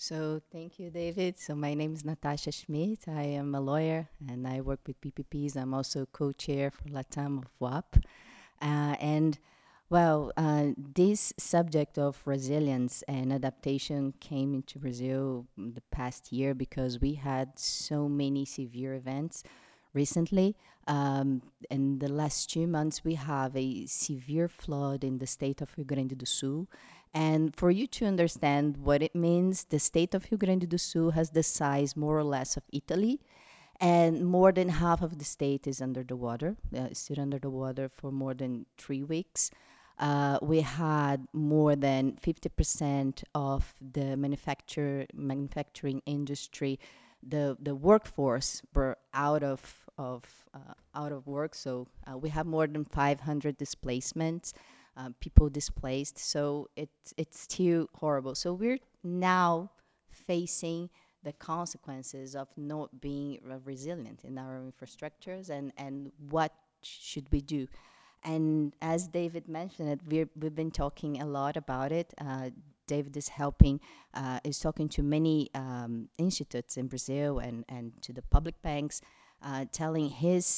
Thank you, David. So my name is Natasha Schmidt. I am a lawyer and I work with PPPs. I'm also co-chair for LATAM of WAP. And this subject of resilience and adaptation came into Brazil the past year because we had so many severe events recently. In the last 2 months, we have a severe flood in the state of Rio Grande do Sul. And for you to understand what it means, the state of Rio Grande do Sul has the size more or less of Italy, and more than half of the state is under the water, stood under the water for more than 3 weeks. We had more than 50% of the manufacturing industry, the workforce were out of work. So we have more than 500 displacements, people displaced. So it's still horrible. So we're now facing the consequences of not being resilient in our infrastructures, and what should we do. And as David mentioned it, we've been talking a lot about it. David is talking to many institutes in Brazil and to the public banks, telling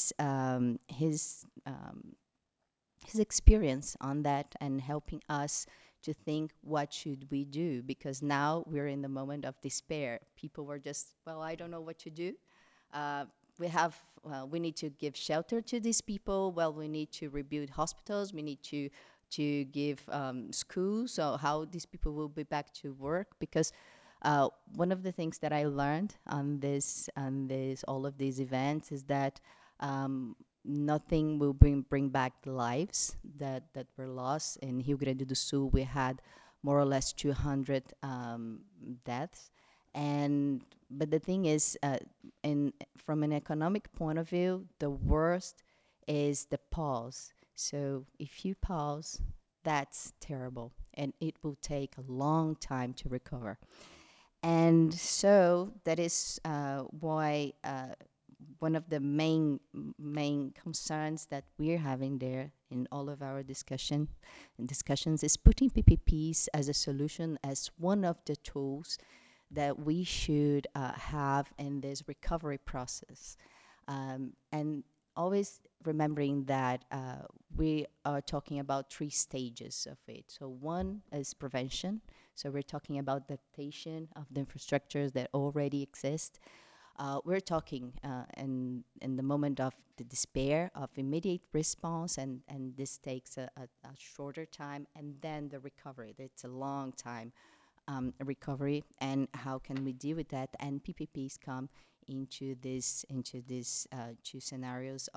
his experience on that and helping us to think what should we do, because now we're in the moment of despair. People were just, well, I don't know what to do. uh, we need to give shelter to these people. Well, we need to rebuild hospitals. We need to give schools. So how these people will be back to work? Because one of the things that I learned on this all of these events is that um, nothing will bring back the lives that were lost. In Rio Grande do Sul, we had more or less 200 deaths, and but the thing is, in from an economic point of view, the worst is the pause. So if you pause, that's terrible, and it will take a long time to recover. And so that is why one of the main concerns that we're having there in all of our discussions is putting PPPs as a solution, as one of the tools that we should have in this recovery process. And always remembering that we are talking about three stages of it. So one is prevention. So we're talking about adaptation of the infrastructures that already exist. We're talking in the moment of the despair of immediate response, and this takes a shorter time, and then the recovery. It's a long time recovery, and how can we deal with that? And PPPs come into these two scenarios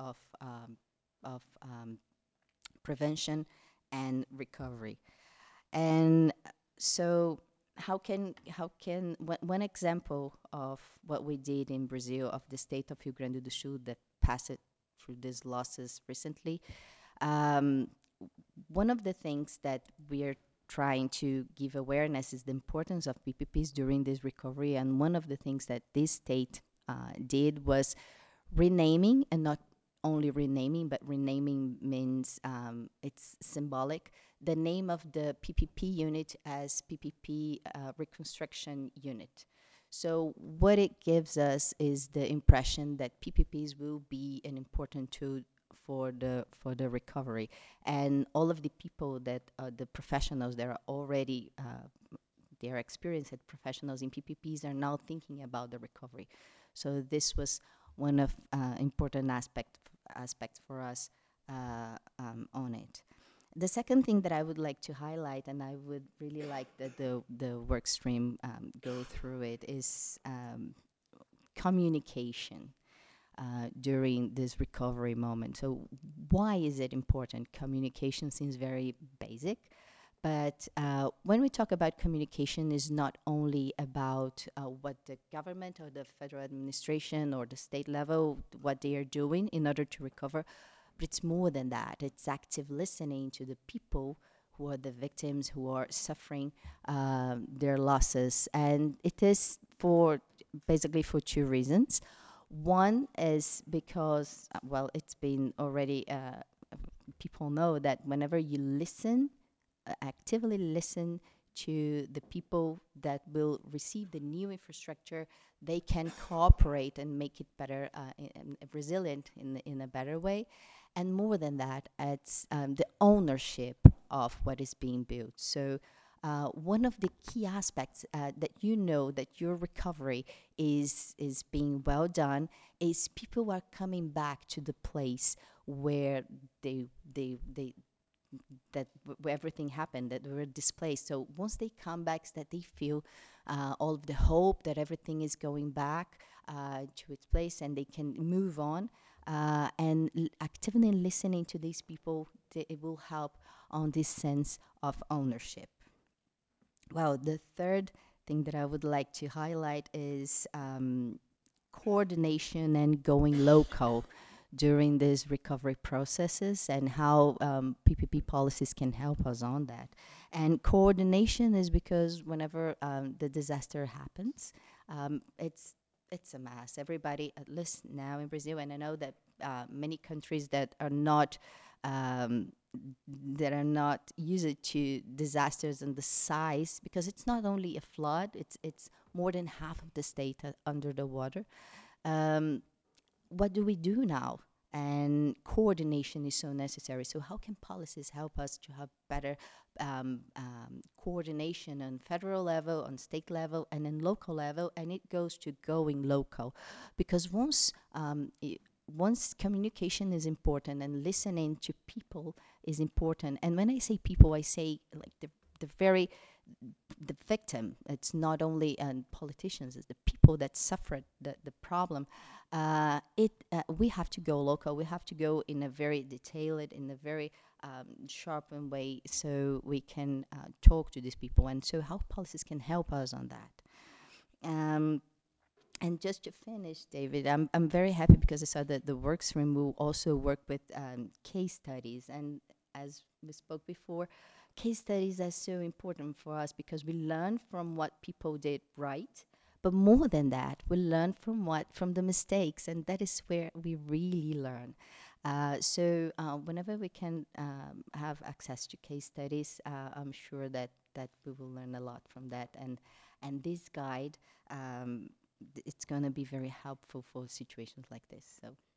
of prevention and recovery. And so one example of what we did in Brazil, of the state of Rio Grande do Sul that passed through these losses recently, um, one of the things that we're trying to give awareness is the importance of PPPs during this recovery. And one of the things that this state did was renaming, and not only renaming, but renaming means it's symbolic. The name of the PPP unit as PPP Reconstruction Unit. So what it gives us is the impression that PPPs will be an important tool for the recovery, and all of the people that the professionals that are already they are experienced professionals in PPPs are now thinking about the recovery. So this was one of important aspects for us on it. The second thing that I would like to highlight, and I would really like that the work stream go through it, is communication during this recovery moment. So why is it important? Communication seems very basic, but when we talk about communication, is not only about what the government or the federal administration or the state level, what they are doing in order to recover, but it's more than that. It's active listening to the people who are the victims, who are suffering their losses. And it is for basically for two reasons. One is because, well, it's been already, people know that whenever you listen, actively listen to the people that will receive the new infrastructure, they can cooperate and make it better, and resilient in a better way. And more than that, it's the ownership of what is being built. So one of the key aspects that you know that your recovery is being well done is people are coming back to the place where they that where everything happened, that were displaced. So once they come back, that they feel all of the hope that everything is going back to its place and they can move on. Actively listening to these people, it will help on this sense of ownership. Well, the third thing that I would like to highlight is coordination and going local during these recovery processes and how PPP policies can help us on that. And coordination is because whenever the disaster happens, it's a mess. Everybody, at least now in Brazil, and I know that many countries um, that are not used to disasters and the size, because it's not only a flood, it's more than half of the state under the water. Um, what do we do now? And coordination is so necessary. So, how can policies help us to have better coordination on federal level, on state level, and in local level? And it goes to going local, because once communication is important and listening to people is important. And when I say people, I say like the very the victim. It's not only politicians; it's the people that suffered the problem. It We have to go local. We have to go in a very detailed, in a very sharpened way, so we can talk to these people. And so, how policies can help us on that. Um, and just to finish, David, I'm very happy because I saw that the works room will also work with case studies. And as we spoke before, case studies are so important for us because we learn from what people did right. But more than that, we learn from the mistakes, and that is where we really learn. Whenever we can have access to case studies, I'm sure that we will learn a lot from that. And this guide um, it's going to be very helpful for situations like this. So